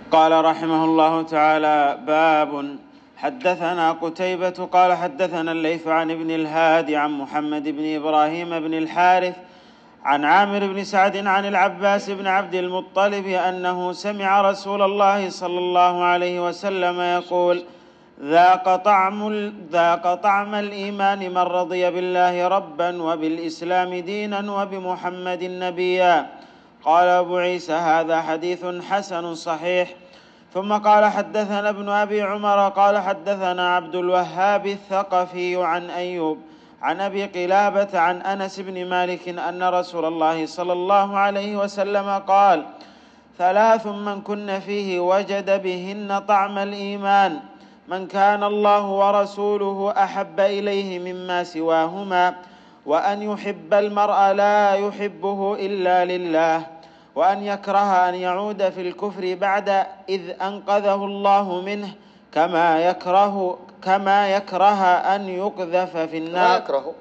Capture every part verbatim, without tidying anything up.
قال رحمه الله تعالى: باب. حدثنا قتيبة قال حدثنا الليث عن ابن الهادي عن محمد بن إبراهيم بن الحارث عن عامر بن سعد عن العباس بن عبد المطلب أنه سمع رسول الله صلى الله عليه وسلم يقول: ذاق طعم, ذاق طعم الإيمان من رضي بالله ربا وبالإسلام دينا وبمحمد نبيا. قال أبو عيسى: هذا حديث حسن صحيح. ثم قال: حدثنا ابن أبي عمر قال حدثنا عبد الوهاب الثقفي عن أيوب عن أبي قلابة عن أنس بن مالك أن رسول الله صلى الله عليه وسلم قال: ثلاث من كن فيه وجد بهن طعم الإيمان: من كان الله ورسوله أحب إليه مما سواهما، وأن يحب المرء لا يحبه إلا لله، وأن يكره أن يعود في الكفر بعد إذ أنقذه الله منه، كما يكره كما يكره أن يقذف في النار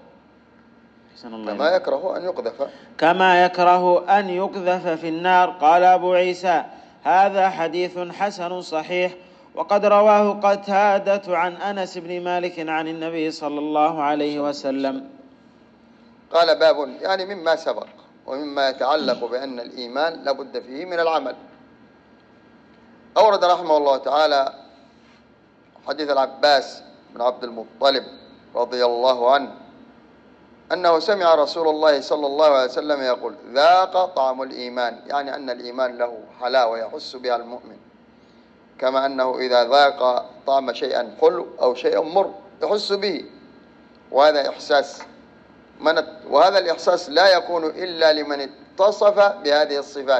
كما يكره أن يقذف كما يكره أن يقذف في النار. قال أبو عيسى: هذا حديث حسن صحيح. وقد رواه قتادة عن أنس بن مالك عن النبي صلى الله عليه وسلم. قال: باب، يعني مما سبق ومما يتعلق بأن الإيمان لابد فيه من العمل. أورد رحمه الله تعالى حديث العباس بن عبد المطلب رضي الله عنه أنه سمع رسول الله صلى الله عليه وسلم يقول: ذاق طعم الإيمان، يعني أن الإيمان له حلاوة يحس بها المؤمن، كما أنه إذا ذاق طعم شيئا حلو أو شيئا مر يحس به، وهذا إحساس من وهذا الإحساس لا يكون إلا لمن اتصف بهذه الصفات.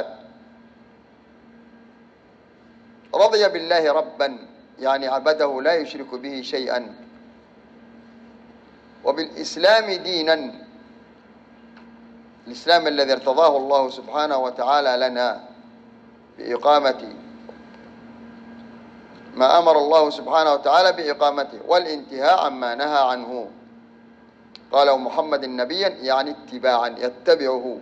رضي بالله ربا، يعني عبده لا يشرك به شيئا، وبالإسلام دينا، الإسلام الذي ارتضاه الله سبحانه وتعالى لنا بإقامة ما أمر الله سبحانه وتعالى بإقامته والانتهاء عما نهى عنه. قال: محمد نبيا، يعني اتباعا يتبعه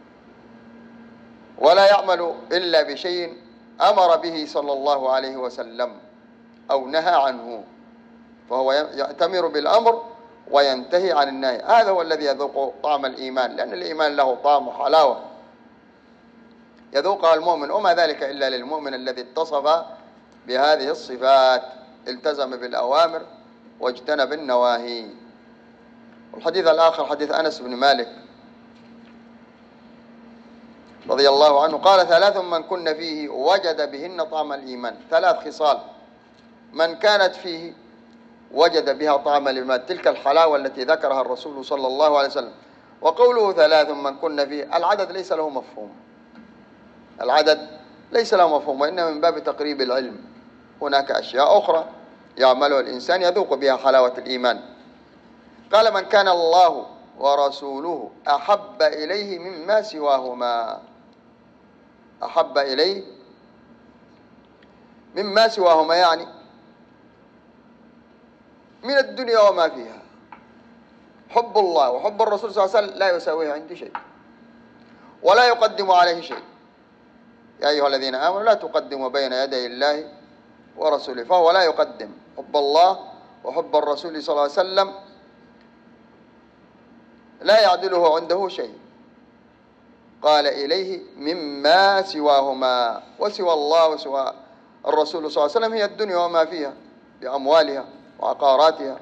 ولا يعمل إلا بشيء أمر به صلى الله عليه وسلم أو نهى عنه، فهو يأتمر بالأمر وينتهي عن النهي. هذا هو الذي يذوق طعم الإيمان، لأن الإيمان له طعم وحلاوة يذوقها المؤمن، وما ذلك إلا للمؤمن الذي اتصف بهذه الصفات، التزم بالأوامر واجتنب النواهي. والحديث الآخر حديث أنس بن مالك رضي الله عنه قال: ثلاث من كن فيه وجد بهن طعم الإيمان. ثلاث خصال من كانت فيه وجد بها طعم الإيمان، تلك الحلاوة التي ذكرها الرسول صلى الله عليه وسلم. وقوله ثلاث من كن فيه، العدد ليس له مفهوم، العدد ليس له مفهوم، وإنما من باب تقريب العلم. هناك أشياء أخرى يعملها الإنسان يذوق بها حلاوة الإيمان. قال: من كان الله ورسوله أحب إليه مما سواهما. أحب إليه مما سواهما، يعني من الدنيا وما فيها. حب الله وحب الرسول صلى الله عليه وسلم لا يساويه عندي شيء ولا يقدم عليه شيء. يا أيها الذين آمنوا لا تقدموا بين يدي الله ورسوله، فهو لا يقدم حب الله وحب الرسول صلى الله عليه وسلم، لا يعدله عنده شيء. قال: إليه مما سواهما، وسوى الله وسوى الرسول صلى الله عليه وسلم هي الدنيا وما فيها بأموالها وعقاراتها.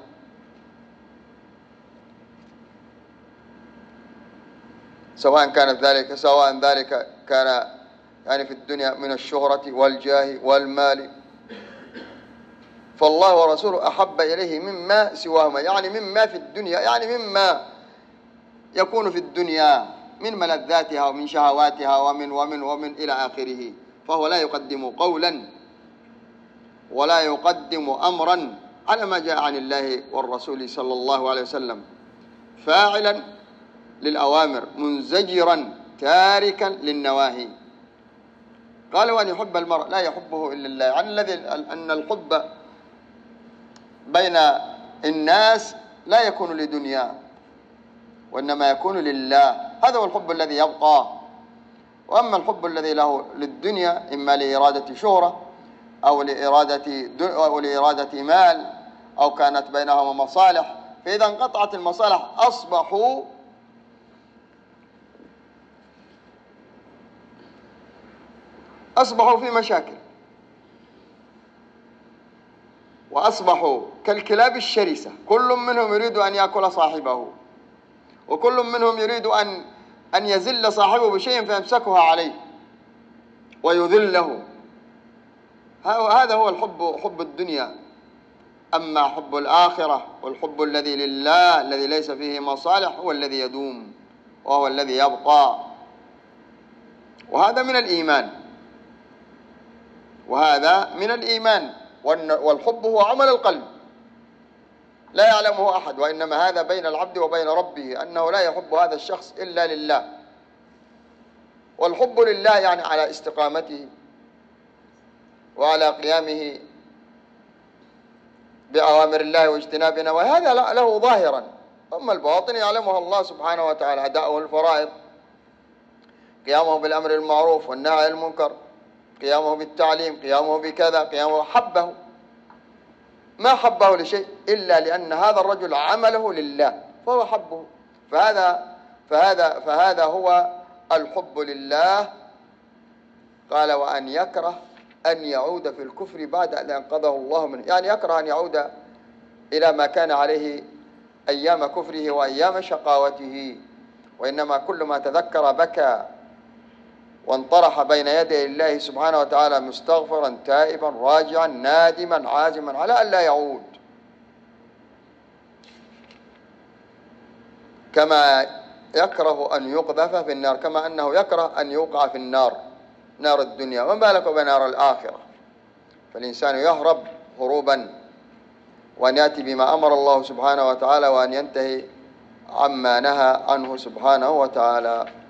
سواء كانت ذلك سواء ذلك كان يعني في الدنيا من الشهرة والجاه والمال، فالله ورسوله أحب إليه مما سواهما، يعني مما في الدنيا، يعني مما يكون في الدنيا من ملذاتها ومن شهواتها ومن ومن ومن إلى آخره. فهو لا يقدم قولا ولا يقدم أمرا على ما جاء عن الله والرسول صلى الله عليه وسلم، فاعلا للأوامر منزجرا تاركا للنواهي. قال: وأن يحب المرء لا يحبه إلا الله، عن الذي أن الحب بين الناس لا يكون لدنيا وإنما يكون لله، هذا هو الحب الذي يبقى. وأما الحب الذي له للدنيا إما لإرادة شهرة أو لإرادة أو لإرادة مال أو كانت بينهما مصالح، فإذا انقطعت المصالح أصبحوا أصبحوا في مشاكل، وأصبحوا كالكلاب الشرسة، كل منهم يريد أن يأكل صاحبه، وكل منهم يريد أن أن يذل صاحبه بشيء فيمسكها عليه ويذله. هذا هو الحب، حب الدنيا. أما حب الآخرة والحب الذي لله الذي ليس فيه مصالح هو الذي يدوم وهو الذي يبقى، وهذا من الإيمان، وهذا من الإيمان. والحب هو عمل القلب لا يعلمه أحد، وإنما هذا بين العبد وبين ربه، أنه لا يحب هذا الشخص إلا لله. والحب لله يعني على استقامته وعلى قيامه بأوامر الله واجتنابنا، وهذا له ظاهرا، أما الباطن يعلمها الله سبحانه وتعالى: أداؤه الفرائض، قيامه بالأمر المعروف والنهي عن المنكر، قيامه بالتعليم، قيامه بكذا، قيامه حبه، ما حبه لشيء إلا لأن هذا الرجل عمله لله فهو حبه. فهذا فهذا فهذا هو الحب لله. قال: وأن يكره أن يعود في الكفر بعد أن أنقذه الله منه، يعني يكره أن يعود إلى ما كان عليه أيام كفره وأيام شقاوته، وإنما كل ما تذكر بكى وانطرح بين يدي الله سبحانه وتعالى مستغفرا تائبا راجعا نادما عازما على أن لا يعود، كما يكره أن يقذف في النار، كما أنه يكره أن يوقع في النار، نار الدنيا، وما بالك بنار الآخرة. فالإنسان يهرب هروبا وأن يأتي بما أمر الله سبحانه وتعالى وأن ينتهي عما نهى عنه سبحانه وتعالى.